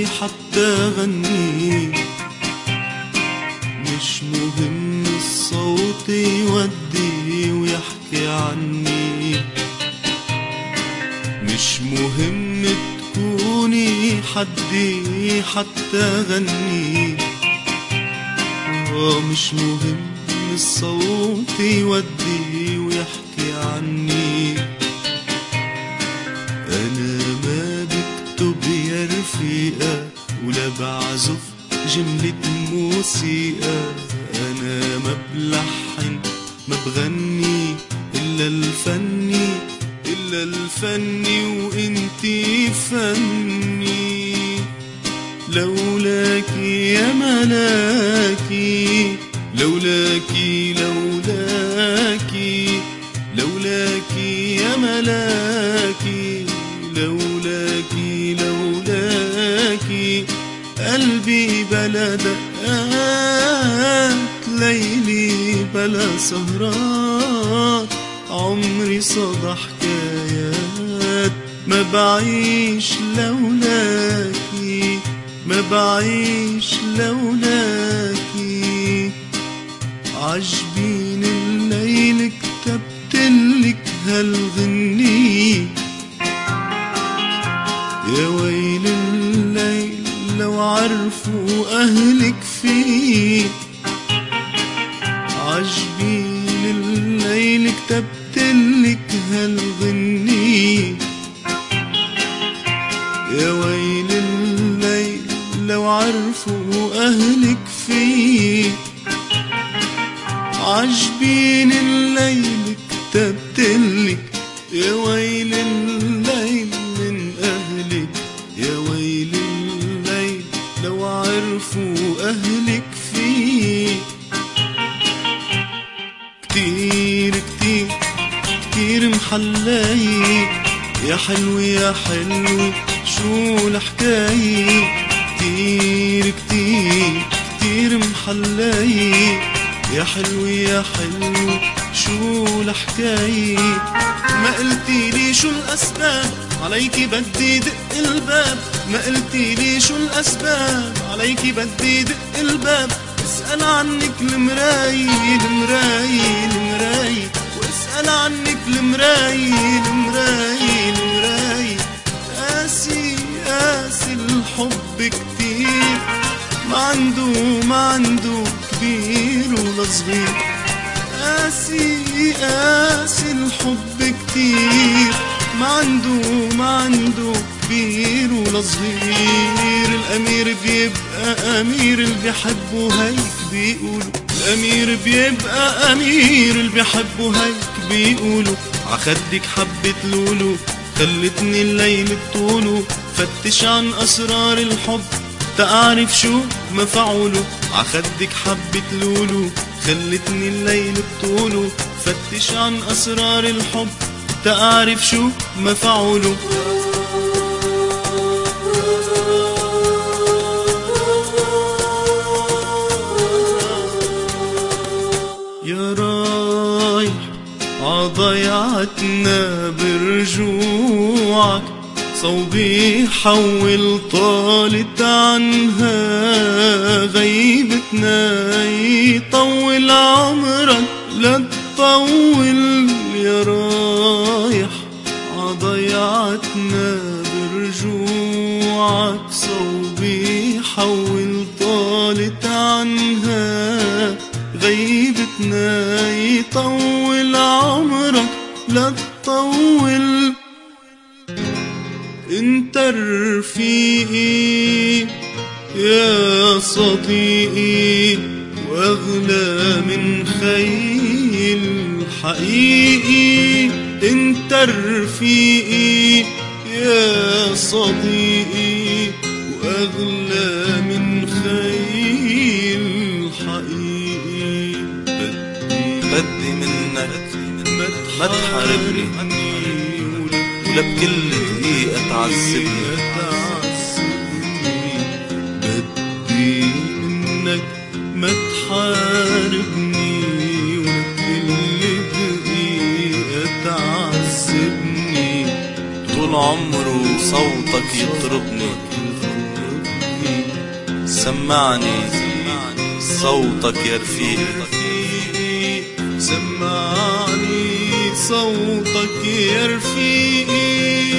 حتى غني، مش مهم الصوت يودي ويحكي عني، مش مهم تكوني حدي حتى غني، مش مهم الصوت يودي ويحكي عني. أنا ما بكتب يا رفيقة ولا بعزف جملة موسيقى، أنا ما بلحن ما بغني إلا الفني، إلا الفني وإنتي فني. لولاكي يا ملاكي، لولاكي لولاكي لولاكي يا ملاكي، لولاكي لولاكي قلبي بلا دقات، ليلي بلا سهرات، عمري صدى حكايات. ما بعيش لولاكي، ما بعيش لولاكي. عجبين الليل كتبتلك هالغنية، يا ويل الليل لو عرفوا أهلك فيه. عجبين الليل كتبتلك هالغنية، يا ويل الليل لو عرفوا أهلك فيه. عجبين الليل كتبتلك، يا ويل الليل من أهلك، يا ويل الليل لو عرفوا أهلك فيه. كتير كتير كتير محلاي يا حلو يا حلو شو الحكاية. كتير كتير كتير محلاي يا حلو يا حلو شو الحكاية. ما قلتي لي شو الأسباب عليكي بدي دق الباب، ما قلتي لي شو الأسباب عليكي بدي دق الباب. اسأل عنك المراي المراي المراي، واسأل عنك المراي المراي المراي. قاسي قاسي الحب كتير، ما عنده كبير ولا صغير. قاسي قاسي الحب كتير، ما عنده كبير ولا صغير. الأمير بيبقى أمير اللي بيحبه هيك بيقولوا، الأمير بيبقى أمير اللي بيحبه هيك بيقولوا. عخدك حبة لولو خلتني الليل بطوله، فتش عن أسرار الحب تعرف شو مفعوله. عخدك حبة لولو خلتني الليل بطوله، فتش عن أسرار الحب تعرف شو مفعوله. يا رايح عضيعتنا برجوعك، صوبي حول طالت عنها غيبتنا. يطول عمرك لا تطول، يا رايح عضيعتنا برجوعك، صوبي حول طالت عنها غيبتنا. يطول عمرك لا تطول. انت رفيقي يا صديقي، واغلى من خيل حقيقي. انت رفيقي يا صديقي، واغلى من خيل حقيقي. بدي منك ما تحاربني ولا بكل دقيقة تعذبني. بدي منك ما تحاربني ولا بكل دقيقة تعذبني. طول عمره صوتك يضربني، سمعني صوتك يا رفيقي، سمعني صوتك يا رفيقي.